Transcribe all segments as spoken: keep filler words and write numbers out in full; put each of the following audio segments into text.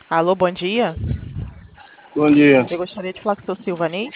Alô, bom dia. Bom dia. Eu gostaria de falar com o seu Silvanei.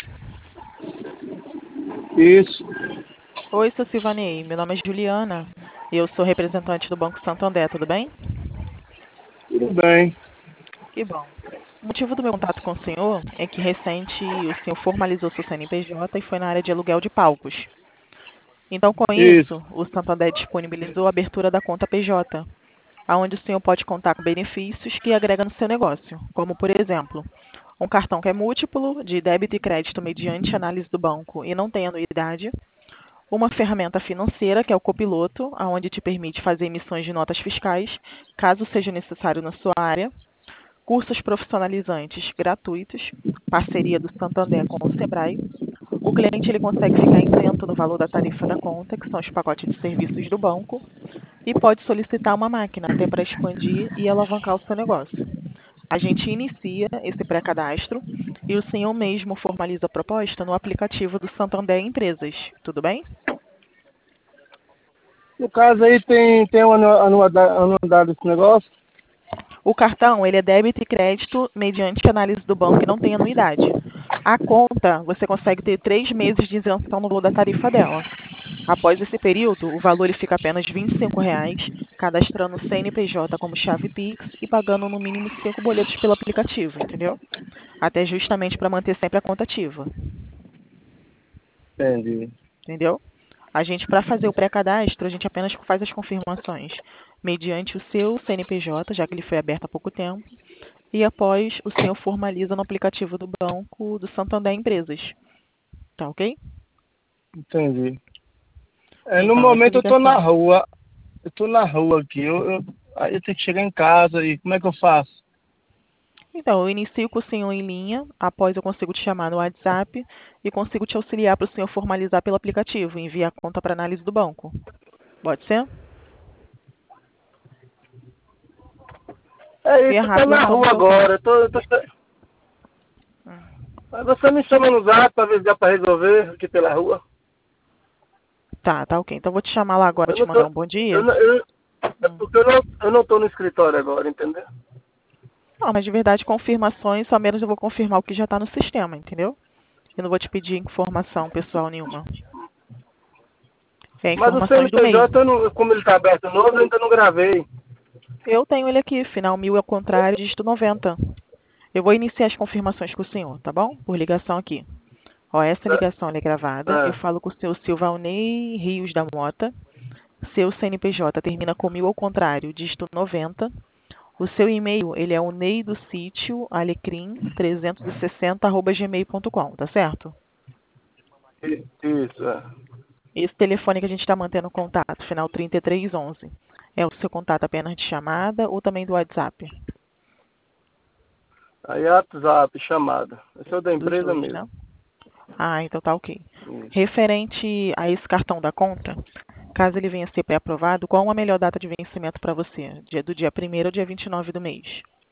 Isso, Oi, seu Silvanei. Meu nome é Juliana. Eu sou representante do Banco Santander, tudo bem? tudo bem. Que bom. O motivo do meu contato com o senhor é que recente o senhor formalizou seu C N P J e foi na área de aluguel de palcos. Então, com Isso, isso, o Santander disponibilizou a abertura da conta P J, onde o senhor pode contar com benefícios que agrega no seu negócio, como, por exemplo, um cartão que é múltiplo de débito e crédito mediante análise do banco e não tem anuidade, uma ferramenta financeira, que é o Copiloto, onde te permite fazer emissões de notas fiscais, caso seja necessário na sua área, cursos profissionalizantes gratuitos, parceria do Santander com o Sebrae. O cliente ele consegue ficar isento no valor da tarifa da conta, que são os pacotes de serviços do banco, e pode solicitar uma máquina até para expandir e alavancar o seu negócio. A gente inicia esse pré-cadastro e o senhor mesmo formaliza a proposta no aplicativo do Santander Empresas. Tudo bem? no caso aí tem, tem uma anu- anuidade, anuidade desse negócio? O cartão, ele é débito e crédito mediante análise do banco e não tem anuidade. A conta, você consegue ter três meses de isenção no valor da tarifa dela. Após esse período, o valor ele fica apenas vinte e cinco reais, cadastrando o C N P J como chave Pix e pagando no mínimo cinco boletos pelo aplicativo, entendeu? Até justamente para manter sempre a conta ativa, Entendi. entendeu? A gente, para fazer o pré-cadastro, a gente apenas faz as confirmações mediante o seu C N P J, já que ele foi aberto há pouco tempo, e após o senhor formaliza no aplicativo do banco do Santander Empresas. Tá ok? Entendi. É, no Então, essa momento eu tô na ligação. rua. Eu tô na rua aqui. Eu, eu, aí eu tenho que chegar em casa e como é que eu faço? Então, eu inicio com o senhor em linha, após eu consigo te chamar no WhatsApp e consigo te auxiliar para o senhor formalizar pelo aplicativo e enviar a conta para análise do banco. Pode ser? É E é isso, eu tô rápido na então no rua seu agora. caso. Eu tô, eu tô... Mas você me chama no zap pra ver se dá pra resolver aqui pela rua. Tá, tá ok. Então, eu vou te chamar lá agora, Eu te não mandar tô. um bom Eu, dia. não- eu, é Hum. porque eu não, eu não tô no escritório agora, entendeu? Não, mas de verdade, confirmações, só menos eu vou confirmar o que já está no sistema, entendeu? Eu não vou te pedir informação pessoal nenhuma. É Mas o informações do mês. C N P J, eu não, como ele tá aberto novo, eu ainda não gravei. Eu tenho ele aqui, final mil ao contrário, dígito noventa. Eu vou iniciar as confirmações com o senhor, tá bom? Por ligação aqui. Ó, essa É, ligação ela é gravada. Eu é, falo com o seu Silvalnei Rios da Mota. Seu C N P J termina com mil ao contrário, dígito noventa. O seu e-mail, ele é o nei do sítio alecrim trezentos e sessenta arroba gmail ponto com, tá certo? i- isso, é. Esse telefone que a gente está mantendo contato, final trinta e três onze, é o seu contato apenas de chamada ou também do WhatsApp? Aí é WhatsApp, chamada. Esse é o da Dos empresa dois, né? mesmo. Ah, então tá ok. Isso. Referente a esse cartão da conta, caso ele venha a ser pré-aprovado, qual a melhor data de vencimento para você? Dia do dia primeiro ou dia vinte e nove do mês?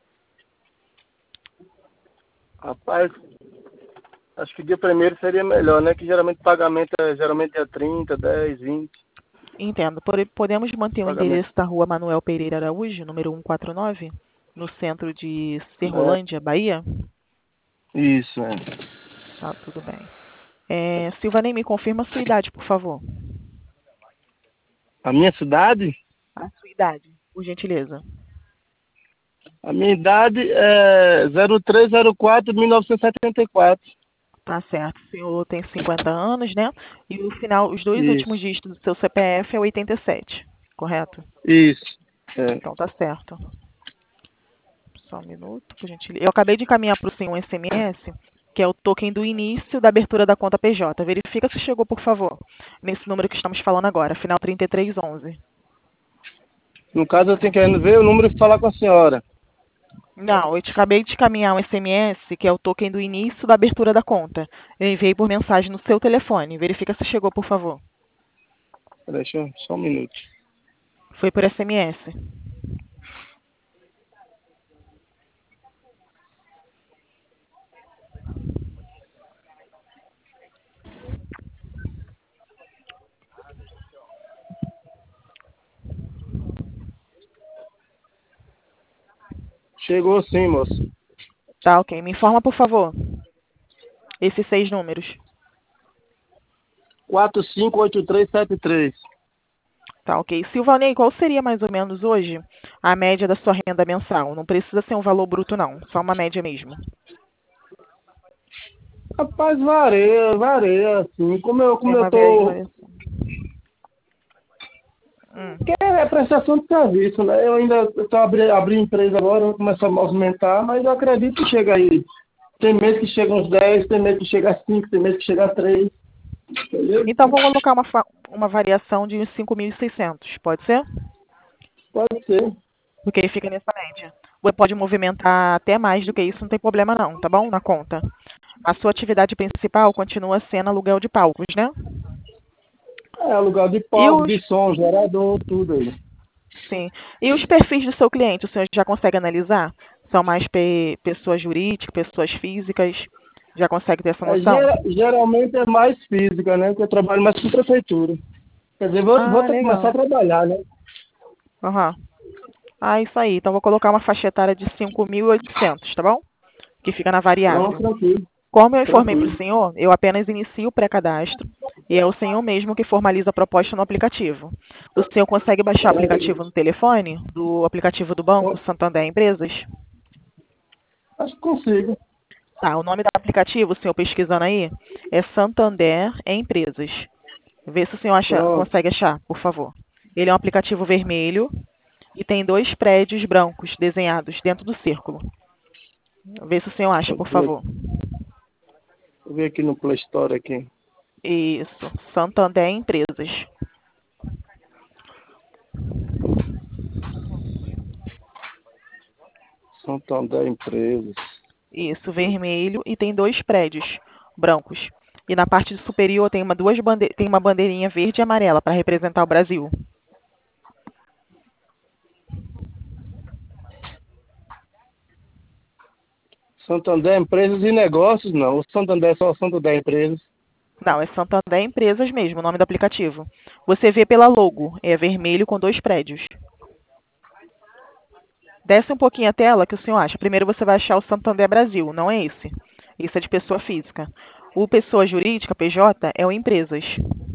Rapaz, acho que dia primeiro seria melhor, né? Que geralmente o pagamento é geralmente dia trinta, dez, vinte. Entendo. Pode- Podemos manter o Pagamento. endereço da rua Manuel Pereira Araújo, número cento e quarenta e nove, no centro de É, Serrolândia, Bahia? isso, é. Tá, tudo bem. É, Silvanei, me confirma a sua idade, por favor. A minha cidade? A sua idade, por gentileza. A minha idade é zero três zero quatro mil novecentos e setenta e quatro. Tá certo. O senhor tem cinquenta anos, né? E o final, os dois últimos Isso, dígitos do seu C P F é oitenta e sete, correto? isso. É. Então tá certo. Só um minuto, por gentileza. Eu acabei de encaminhar para o senhor um S M S, que é o token do início da abertura da conta P J. Verifica se chegou, por favor, nesse número que estamos falando agora, final trinta e três onze. No caso, eu tenho que ver o número e falar com a senhora. Não, eu te acabei de encaminhar um S M S, que é o token do início da abertura da conta. Eu enviei por mensagem no seu telefone. Verifica se chegou, por favor. Deixa eu, só um minuto. Foi por S M S. Chegou sim, moço. Tá, ok. Me informa, por favor, esses seis números. quatro cinco oito três sete três. Tá, ok. Silvanei, qual seria mais ou menos hoje a média da sua renda mensal? Não precisa ser um valor bruto, não. Só uma média mesmo. Rapaz, varia, varia, assim. Como eu, Tem como eu uma tô. variação. Hum. Que é prestação de serviço, né? Eu ainda estou abrindo abri empresa agora, vou começar a movimentar, mas eu acredito que chega aí. Tem mês que chega uns dez, tem mês que chega a cinco, tem mês que chega a três. Entendeu? Então, vou colocar uma, fa- uma variação de uns cinco mil e seiscentos. Pode ser? Pode ser. Porque ele fica nessa média. Você pode movimentar até mais do que isso, não tem problema não, tá bom? Na conta. A sua atividade principal continua sendo aluguel de palcos, né? É, lugar de E palco, os, de som, gerador, tudo aí. sim. E os perfis do seu cliente, o senhor já consegue analisar? São mais pe- pessoas jurídicas, pessoas físicas? Já consegue ter essa É, noção? gera- geralmente é mais física, né? Porque eu trabalho mais com prefeitura. Quer dizer, vou, vou Ah, ter que começar a legal. trabalhar, né? Aham. Ah, isso aí. Então, vou colocar uma faixa etária de cinco mil e oitocentos, tá bom? Que fica na Não, variável. tranquilo, Como eu informei para o tranquilo. senhor, eu apenas inicio o pré-cadastro e é o senhor mesmo que formaliza a proposta no aplicativo. O senhor consegue baixar o aplicativo no telefone, do aplicativo do Banco Então, Santander Empresas? acho que consigo. Tá, o nome do aplicativo, o senhor pesquisando aí, é Santander Empresas. Vê se o senhor acha, Pronto. consegue achar, por favor. Ele é um aplicativo vermelho e tem dois prédios brancos desenhados dentro do círculo. Vê se o senhor acha, por Deixa eu ver, favor. vou ver aqui no Play Store aqui. Isso, Santander Empresas. Santander Empresas. Isso, vermelho e tem dois prédios brancos. E na parte superior tem uma, duas bande tem uma bandeirinha verde e amarela para representar o Brasil. Santander Empresas e Negócios, não. O Santander é só Santander Empresas. Não, é Santander Empresas mesmo, o nome do aplicativo. Você vê pela logo, é vermelho com dois prédios. Desce um pouquinho a tela, que o senhor acha? Primeiro você vai achar o Santander Brasil, não é esse. Isso é de pessoa física. O pessoa jurídica, P J, é o Empresas.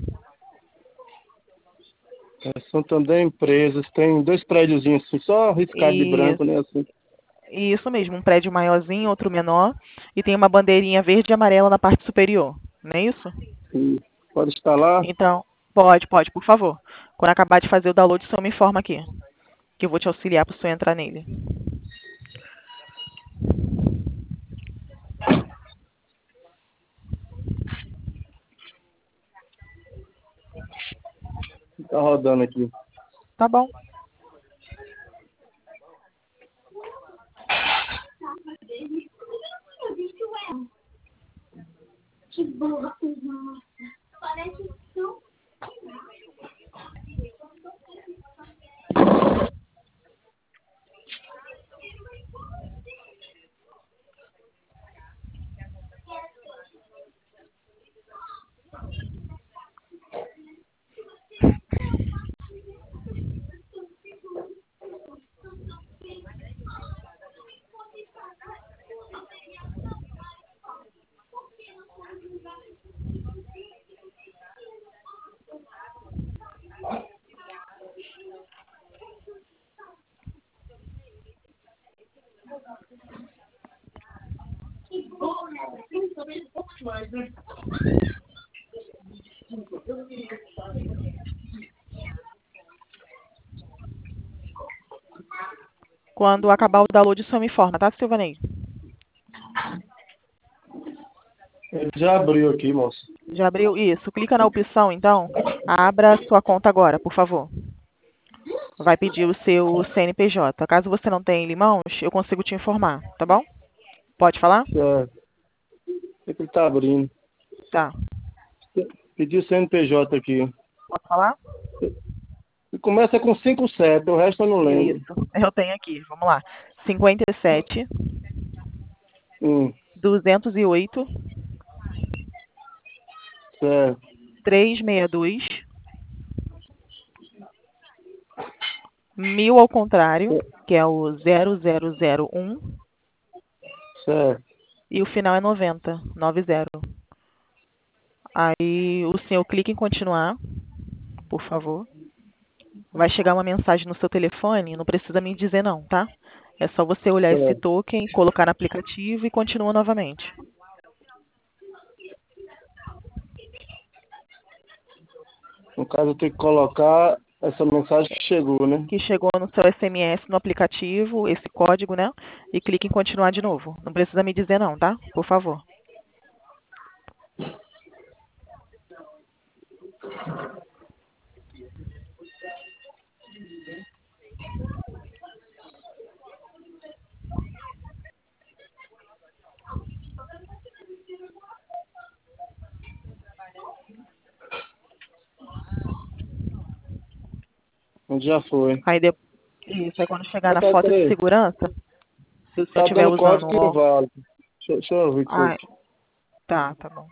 É, Santander Empresas. Tem dois prédiozinhos assim, só riscado de branco, Isso, né? Assim. isso mesmo, um prédio maiorzinho, outro menor, e tem uma bandeirinha verde e amarela na parte superior, não é isso? E pode instalar. Então, pode, pode, por favor. Quando acabar de fazer o download, o senhor me informa aqui, que eu vou te auxiliar para o senhor entrar nele. Tá rodando aqui. Tá bom. Quando acabar o download, o senhor me informa, tá, Silvanei? Ele já abriu aqui, moço. Já abriu? Isso. Clica na opção, então. Abra a sua conta agora, por favor. Vai pedir o seu C N P J. Caso você não tenha ele em mãos, eu consigo te informar, tá bom? Pode falar? É, é que ele tá abrindo. Tá. Pediu C N P J aqui. Pode falar? E começa com cinco sete, o resto eu não lembro. Isso. Eu tenho aqui. Vamos lá. cinquenta e sete, Hum, duzentos e oito, certo. trezentos e sessenta e dois, Mil ao contrário, que é o zero zero zero um, Certo. e o final é noventa, noventa. Aí o senhor clica em continuar, por favor. Vai chegar uma mensagem no seu telefone, não precisa me dizer não, tá? É só você olhar esse Certo. token, colocar no aplicativo e continua novamente. No caso, eu tenho que colocar essa mensagem que chegou, né? Que chegou no seu S M S no aplicativo, esse código, né? E clique em continuar de novo. Não precisa me dizer não, tá? Por favor. Já foi. Aí depois, isso, aí quando chegar na Tá, foto de peraí. segurança, se você Tá estiver dando usando código ó, inválido. Deixa, deixa eu ver o que foi. ah, tá, tá bom.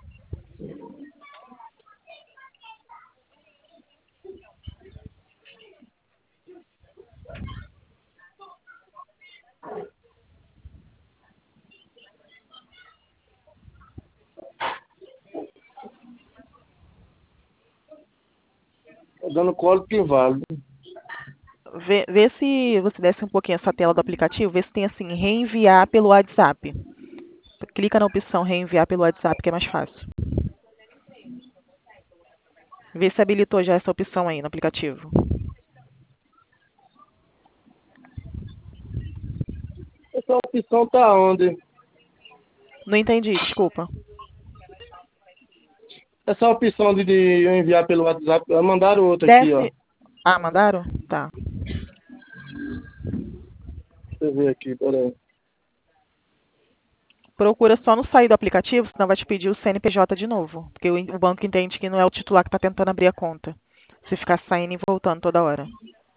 Tá dando código inválido. Vê, vê se você desce um pouquinho essa tela do aplicativo, vê se tem assim, reenviar pelo WhatsApp. Clica na opção reenviar pelo WhatsApp, que é mais fácil. Vê se habilitou já essa opção aí no aplicativo. Essa opção tá onde? Não entendi, desculpa. Essa opção de, de eu enviar pelo WhatsApp, mandaram outra aqui, ó. Desce. Ah, mandaram? Tá. Deixa eu ver aqui, peraí. Procura só não sair do aplicativo, senão vai te pedir o C N P J de novo. Porque o, o banco entende que não é o titular que está tentando abrir a conta. Se ficar saindo e voltando toda hora.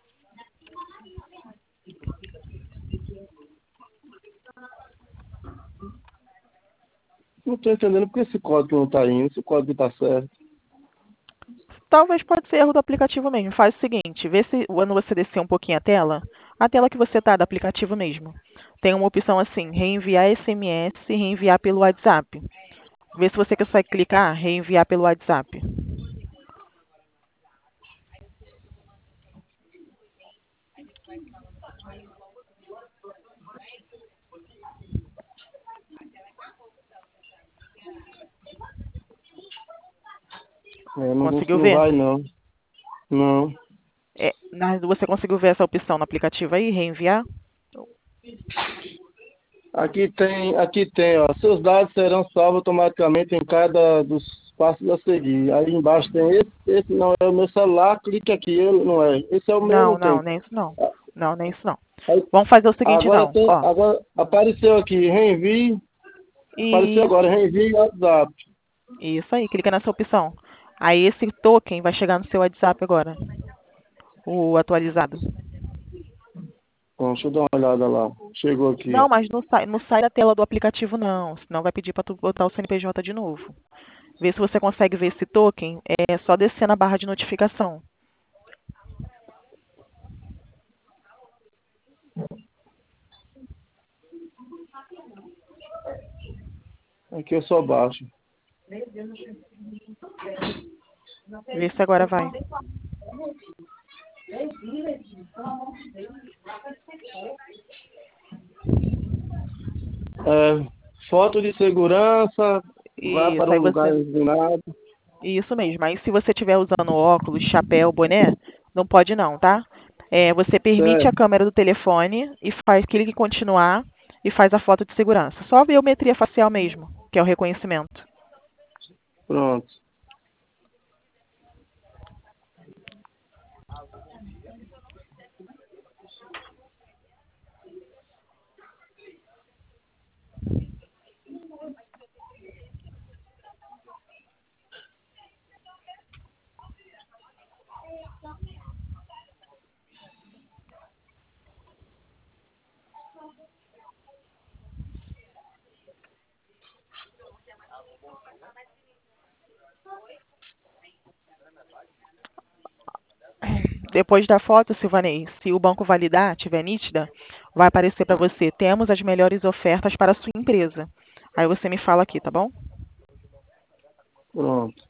Não tô entendendo porque esse código não tá indo, esse código tá certo. Talvez pode ser erro do aplicativo mesmo. Faz o seguinte, vê se quando você descer um pouquinho a tela, a tela que você está do aplicativo mesmo, tem uma opção assim, reenviar S M S e reenviar pelo WhatsApp. Vê se você consegue clicar, reenviar pelo WhatsApp. É, não, vou, Conseguiu não ver? vai não. Não. É, na- você conseguiu ver essa opção no aplicativo aí, reenviar? Aqui tem, aqui tem, ó. Seus dados serão salvos automaticamente em cada dos passos a seguir. Aí embaixo tem esse, esse não é o meu celular, clique aqui, ele não é. Esse é o meu, Não, não tem. não, nem isso não. Não, nem isso não. Aí, Vamos fazer o seguinte agora então, tem, ó. agora apareceu aqui, reenvie, apareceu agora, Isso, reenvie WhatsApp. isso aí, clica nessa opção. Aí esse token vai chegar no seu WhatsApp agora, o atualizado. Bom, deixa eu dar uma olhada lá. Chegou aqui. Não, mas não sai, não sai da tela do aplicativo não, senão vai pedir para tu botar o C N P J de novo. Vê se você consegue ver esse token, é só descer na barra de notificação. Aqui eu só baixo. Vê se agora vai. É, foto de segurança, vai Isso, para aí um lugar você. iluminado. Isso mesmo. Aí se você estiver usando óculos, chapéu, boné, não pode não, tá? É, você permite a Certo, câmera do telefone e faz clique em continuar e faz a foto de segurança. Só a biometria facial mesmo, que é o reconhecimento. pronto. Depois da foto, Silvanei, se o banco validar, tiver nítida, vai aparecer para você, temos as melhores ofertas para a sua empresa. Aí você me fala aqui, tá bom? Pronto.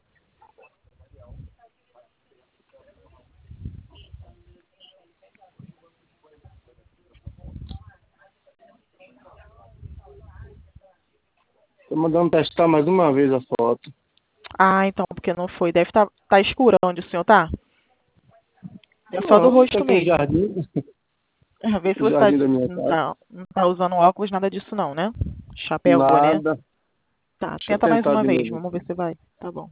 Tô mandando testar mais uma vez a foto. Ah, então, porque não foi. Deve estar tá, tá escura onde o senhor tá? É só do Não, tá rosto aqui no mesmo. jardim. Vê se O você tá, jardim da minha não, casa. tá, não tá usando óculos, nada disso não, né? Chapéu, boné. Nada. Tá, Deixa eu tenta mais tentar uma de vez, novo vamos ver aqui. se vai. Tá bom.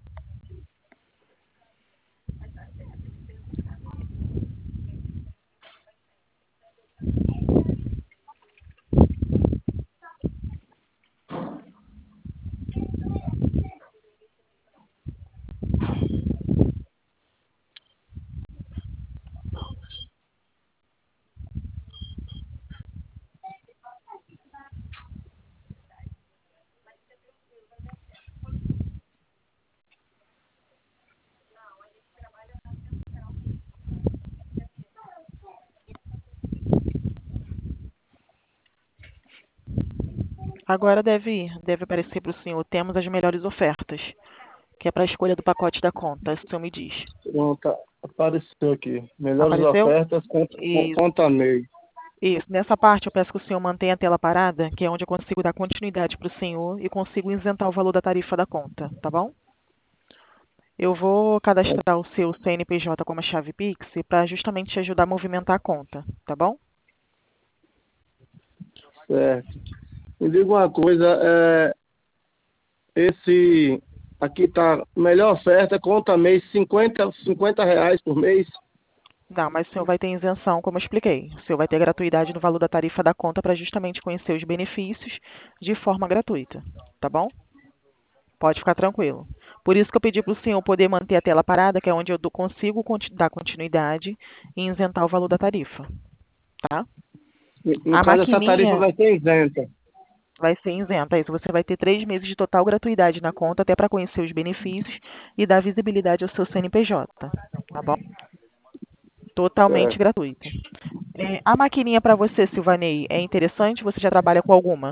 Agora deve ir, deve aparecer para o senhor. Temos as melhores ofertas, que é para a escolha do pacote da conta, o senhor me diz. Pronto, apareceu aqui. Melhores Apareceu? ofertas, conta, Isso. conta meio. Isso. Nessa parte eu peço que o senhor mantenha a tela parada, que é onde eu consigo dar continuidade para o senhor e consigo isentar o valor da tarifa da conta, tá bom? Eu vou cadastrar o seu C N P J como a chave Pix para justamente te ajudar a movimentar a conta, tá bom? Certo. Me diga uma coisa, é, esse aqui tá melhor oferta, conta mês, cinquenta cinquenta reais por mês. Não, mas o senhor vai ter isenção, como eu expliquei. O senhor vai ter gratuidade no valor da tarifa da conta para justamente conhecer os benefícios de forma gratuita, tá bom? Pode ficar tranquilo. Por isso que eu pedi para o senhor poder manter a tela parada, que é onde eu dou- consigo conti- dar continuidade e isentar o valor da tarifa, tá? No A caso, essa tarifa maquininha vai ser isenta. vai ser isenta. Isso você vai ter três meses de total gratuidade na conta, até para conhecer os benefícios e dar visibilidade ao seu C N P J, tá bom? Totalmente Certo. gratuito. É, a maquininha para você, Silvanei, é interessante? Você já trabalha com alguma?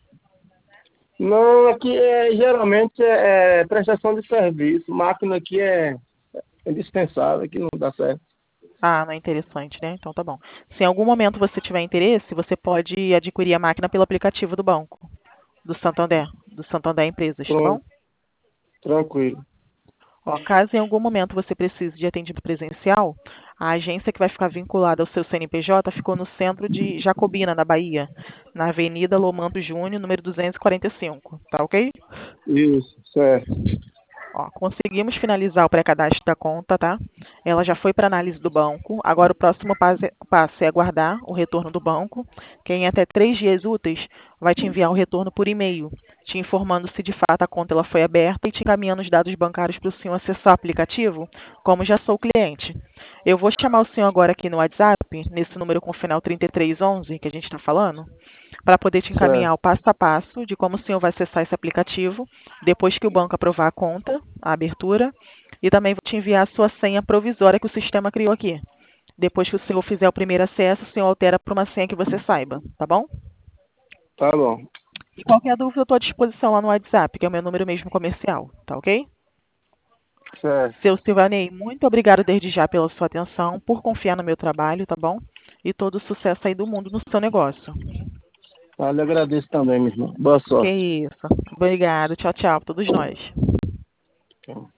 Não, aqui é, geralmente é, é prestação de serviço. Máquina aqui é indispensável, aqui não dá certo. Ah, não é interessante, né? Então tá bom. Se em algum momento você tiver interesse, você pode adquirir a máquina pelo aplicativo do banco, do Santander, do Santander Empresas, tá bom? Pronto, tranquilo. Ó, caso em algum momento você precise de atendimento presencial, a agência que vai ficar vinculada ao seu C N P J ficou no centro de Jacobina, na Bahia, na Avenida Lomanto Júnior, número duzentos e quarenta e cinco, tá ok? Isso, certo. Ó, conseguimos finalizar o pré-cadastro da conta, tá? Ela já foi para análise do banco. Agora o próximo passo é, passo é aguardar o retorno do banco, que em até três dias úteis vai te enviar o retorno por e-mail, te informando se de fato a conta ela foi aberta e te encaminhando os dados bancários para o senhor acessar o aplicativo, como já sou cliente. Eu vou chamar o senhor agora aqui no WhatsApp, nesse número com final trinta e três onze que a gente está falando, para poder te encaminhar Certo. o passo a passo de como o senhor vai acessar esse aplicativo depois que o banco aprovar a conta, a abertura, e também vou te enviar a sua senha provisória que o sistema criou aqui. Depois que o senhor fizer o primeiro acesso, o senhor altera para uma senha que você saiba, tá bom? Tá bom. E qualquer dúvida eu estou à disposição lá no WhatsApp, que é o meu número mesmo comercial, tá ok? Certo. Seu Silvanei, muito obrigado desde já pela sua atenção, por confiar no meu trabalho, tá bom? E todo o sucesso aí do mundo no seu negócio. Ah, lhe agradeço também, meu irmão. Boa Que sorte. isso. Obrigado. Tchau, tchau, para todos nós. Tchau.